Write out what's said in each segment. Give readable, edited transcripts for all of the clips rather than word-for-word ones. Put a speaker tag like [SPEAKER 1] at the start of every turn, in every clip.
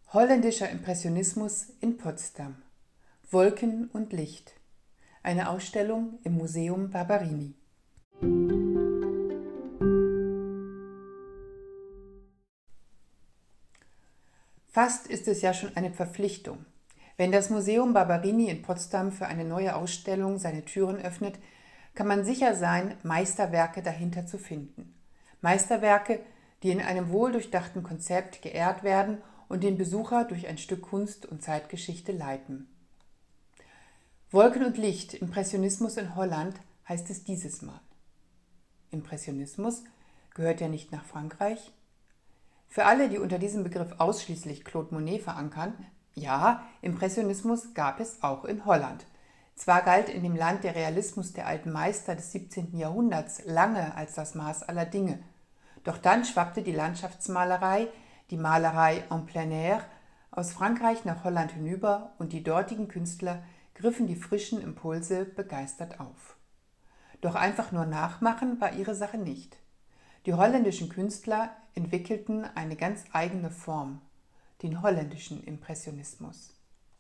[SPEAKER 1] Holländischer Impressionismus in Potsdam. Wolken und Licht. Eine Ausstellung im Museum Barberini. Fast ist es ja schon eine Verpflichtung. Wenn das Museum Barberini in Potsdam für eine neue Ausstellung seine Türen öffnet, kann man sicher sein, Meisterwerke dahinter zu finden. Meisterwerke, die in einem wohldurchdachten Konzept geehrt werden und den Besucher durch ein Stück Kunst und Zeitgeschichte leiten. Wolken und Licht, Impressionismus in Holland, heißt es dieses Mal. Impressionismus gehört ja nicht nach Frankreich. Für alle, die unter diesem Begriff ausschließlich Claude Monet verankern, ja, Impressionismus gab es auch in Holland. Zwar galt in dem Land der Realismus der alten Meister des 17. Jahrhunderts lange als das Maß aller Dinge, doch dann schwappte die Landschaftsmalerei, die Malerei en plein air, aus Frankreich nach Holland hinüber und die dortigen Künstler griffen die frischen Impulse begeistert auf. Doch einfach nur nachmachen war ihre Sache nicht. Die holländischen Künstler entwickelten eine ganz eigene Form, den holländischen Impressionismus.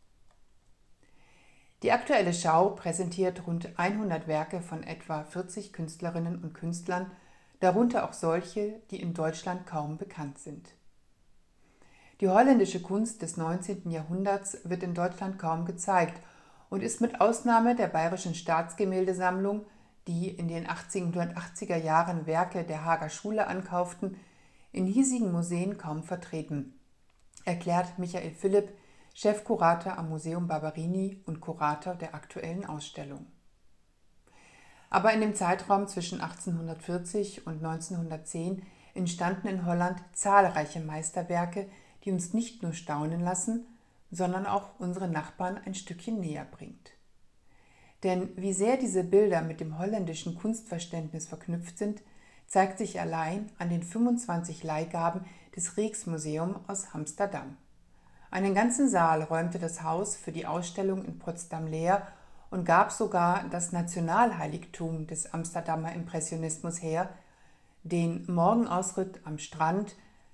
[SPEAKER 1] Die aktuelle Schau präsentiert rund 100 Werke von etwa 40 Künstlerinnen und Künstlern, darunter auch solche, die in Deutschland kaum bekannt sind. Die holländische Kunst des 19. Jahrhunderts wird in Deutschland kaum gezeigt und ist mit Ausnahme der Bayerischen Staatsgemäldesammlung, die in den 1880er Jahren Werke der Haager Schule ankauften, in hiesigen Museen kaum vertreten, erklärt Michael Philipp, Chefkurator am Museum Barberini und Kurator der aktuellen Ausstellung. Aber in dem Zeitraum zwischen 1840 und 1910 entstanden in Holland zahlreiche Meisterwerke, die uns nicht nur staunen lassen, sondern auch unsere Nachbarn ein Stückchen näher bringt. Denn wie sehr diese Bilder mit dem holländischen Kunstverständnis verknüpft sind, zeigt sich allein an den 25 Leihgaben des Rijksmuseum aus Amsterdam. Einen ganzen Saal räumte das Haus für die Ausstellung in Potsdam leer und gab sogar das Nationalheiligtum des Amsterdamer Impressionismus her, den Morgenausritt am Strand,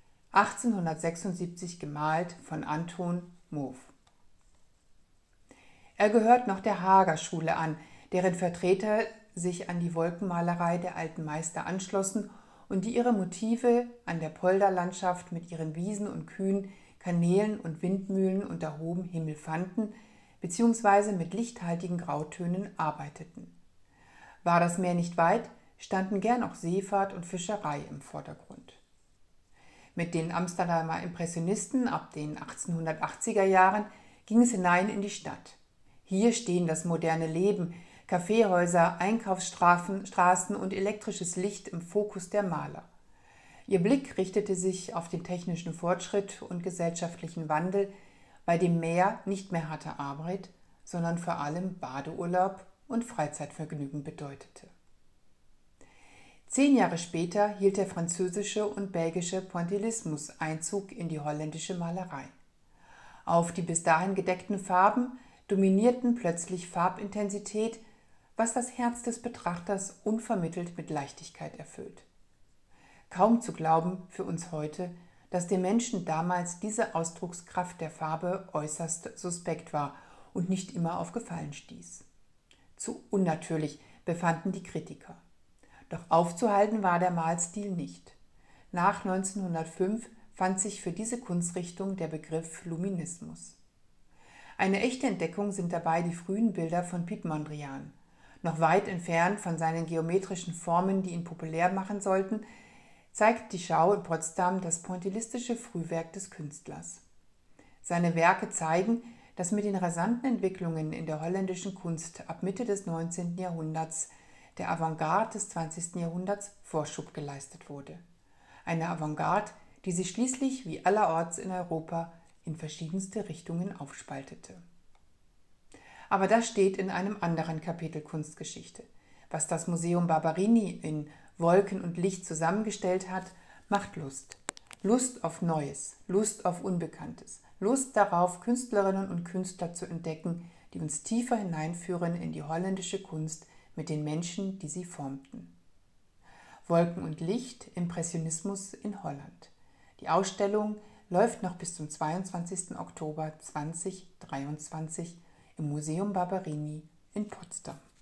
[SPEAKER 1] 1876 gemalt von Anton Mauve. Er gehört noch der Haager Schule an, deren Vertreter sich an die Wolkenmalerei der alten Meister anschlossen und die ihre Motive an der Polderlandschaft mit ihren Wiesen und Kühen, Kanälen und Windmühlen unter hohem Himmel fanden bzw. mit lichthaltigen Grautönen arbeiteten. War das Meer nicht weit, standen gern auch Seefahrt und Fischerei im Vordergrund. Mit den Amsterdamer Impressionisten ab den 1880er Jahren ging es hinein in die Stadt. Hier stehen das moderne Leben, Kaffeehäuser, Einkaufsstraßen und elektrisches Licht im Fokus der Maler. Ihr Blick richtete sich auf den technischen Fortschritt und gesellschaftlichen Wandel, bei dem Meer nicht mehr harte Arbeit, sondern vor allem Badeurlaub und Freizeitvergnügen bedeutete. 10 Jahre später hielt der französische und belgische Pointillismus Einzug in die holländische Malerei. Auf die bis dahin gedeckten Farben dominierten plötzlich Farbintensität, was das Herz des Betrachters unvermittelt mit Leichtigkeit erfüllt. Kaum zu glauben für uns heute, dass dem Menschen damals diese Ausdruckskraft der Farbe äußerst suspekt war und nicht immer auf Gefallen stieß. Zu unnatürlich, befanden die Kritiker. Doch aufzuhalten war der Malstil nicht. Nach 1905 fand sich für diese Kunstrichtung der Begriff Luminismus. Eine echte Entdeckung sind dabei die frühen Bilder von Piet Mondrian. Noch weit entfernt von seinen geometrischen Formen, die ihn populär machen sollten, zeigt die Schau in Potsdam das pointillistische Frühwerk des Künstlers. Seine Werke zeigen, dass mit den rasanten Entwicklungen in der holländischen Kunst ab Mitte des 19. Jahrhunderts der Avantgarde des 20. Jahrhunderts Vorschub geleistet wurde. Eine Avantgarde, die sich schließlich wie allerorts in Europa in verschiedenste Richtungen aufspaltete. Aber das steht in einem anderen Kapitel Kunstgeschichte. Was das Museum Barberini in Wolken und Licht zusammengestellt hat, macht Lust. Lust auf Neues, Lust auf Unbekanntes, Lust darauf, Künstlerinnen und Künstler zu entdecken, die uns tiefer hineinführen in die holländische Kunst mit den Menschen, die sie formten. Wolken und Licht, Impressionismus in Holland. Die Ausstellung läuft noch bis zum 22. Oktober 2023 im Museum Barberini in Potsdam.